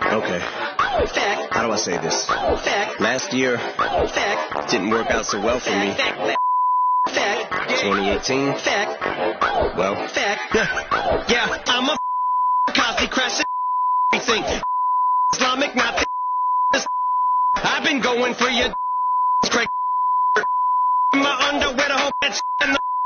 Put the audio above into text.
Okay. How do I say this? Last year didn't work out so well for me. 2018. Well. Yeah, I'm a Cosby crash everything. Islamic, not I've been going for your crack. My underwear, the whole bitch, and the